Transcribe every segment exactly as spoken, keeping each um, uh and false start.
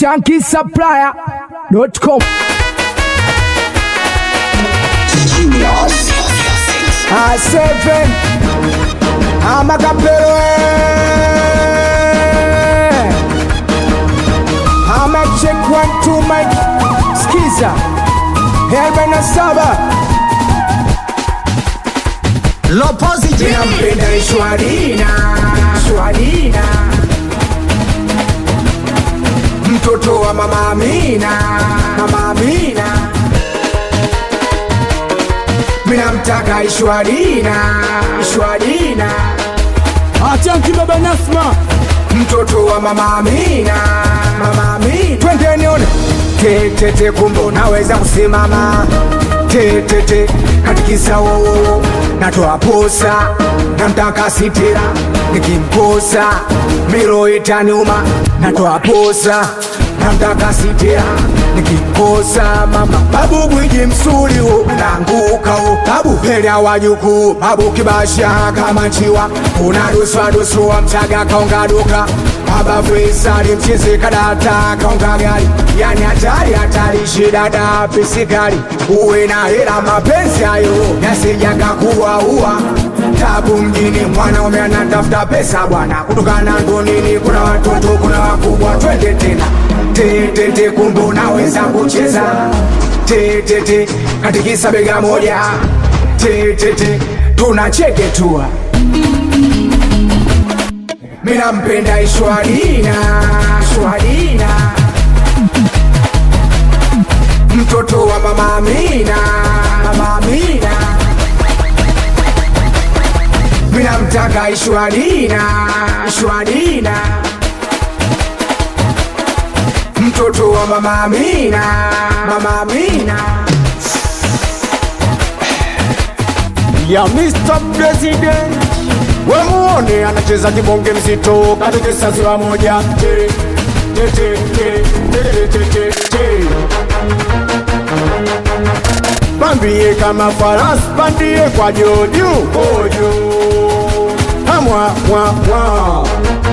shanky supplier dot com. A seven, I'm a capero. I'm a check one two my skiza. Helbena Saba. L'opposite Nampenda Shwarina, Shwarina. Mtoto wa mama Amina, mama Amina. Mina mtaka Shwarina, Shwarina. Achanki baba Nasma. Mtoto wa mama Amina, mama Amina. Twende nione. Tete te kumbo naweza kusimama. Tete te katikisa wowo. Natoa posa, namtaka sitira. Nikimposa, miro itaniuma. Natoa posa, namtaka sitira. Nikimposa mama. Babu gwiji msuli ho, nanguka ho. Babu pelea wajuku, babu kibasha kama nchiwa. Unaduswa duswa mchaga kaunga duka. Baba Faisali mchizi kadata kaunga gari. Yani hatari hatari shida da pisikari. Uwe na hela mapenzi hayo yasijaga kuwa uwa. Tabu mjini mwanaume anatafuta pesa bwana. Kutokana ndo nini kuna watoto kuna wakubwa. Twende tena Tete te kumbe unaweza kucheza. Tete te katikisa bega moja. Tete te tunacheke tua. Mina mpenda Shwarina, Shwarina. Mtoto wa mama Amina, mama Amina. Mina mtaka Shwarina, Shwarina. Mtoto wa mama Amina, mama Amina. Ya mister President. We muone anacheza kibonge mzito katika sasa moja. Te te te te te te te. Bambie kama farasi bandie kwa jojo ojo. Hamwa mwa mwa.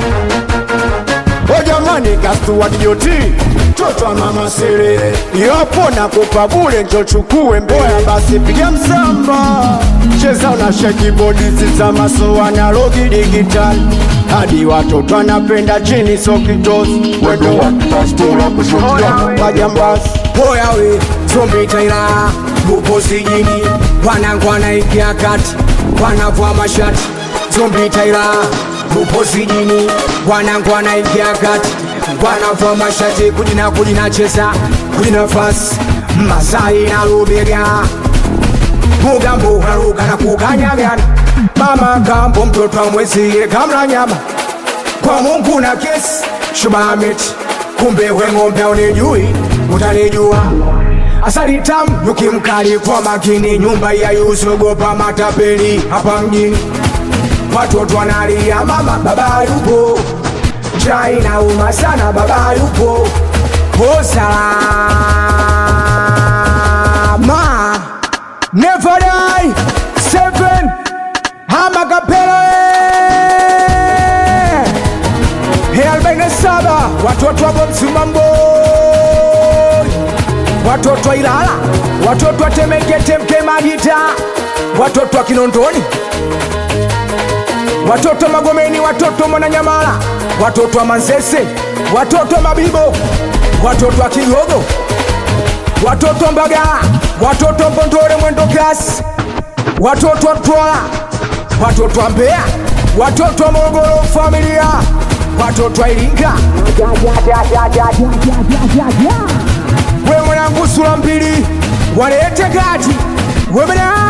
O jamani gastu wa dijoti. Toto wa mama sere. Yopo na kupa bure njo chukue mboya basi piga msamba. Cheza una shake body sisa maso analogi digital. Hadi watoto wanapenda chini so kitosi. Wendo wa pastora kushotia wajambasi. Boya we, zombi taila. Lupo sijini, wanangu wanaingia kati. Wanavua mashati, zombi taila. Lupo sijini, wanangu wanaingia kati. Wanavua mashati, kujina kujina chesa. Kujina fasi, Masai na Lubega. Mugambo haruka na kukanyagana. Mama kambo mtoto wa mwezi kamla nyama. Kwa Mungu na kesi Shubamiti. Kumbe we ngombe unijui utanijua. Asali tamu nyuki mkali kwa makini. Nyumba ya yusogopa matapeli hapa mjini. Watoto wanalia mama baba yupo. Njaa inauma sana baba yupo. Oh salama. Never die. Seven. Hama kapele. Helbena Saba. Watoto wa Bomsumambo. Watoto wa Ilala. Watoto wa Temeke Temke Magita. Watoto wa Kinondoni. Watoto wa Magomeni. Watoto wa Mwananyamala. Watoto wa Manzese. Watoto wa Mabibo. Watoto wa Kigogo. Watoto wa Mbagala. Watoto wa Mbondore mwendo kasi. Watoto wa Mtwara. Watoto wa Mbeya. Watoto wa Morogoro familia. Watoto wa Iringa. We mwanangu sura mbili. Walete kati. We mwana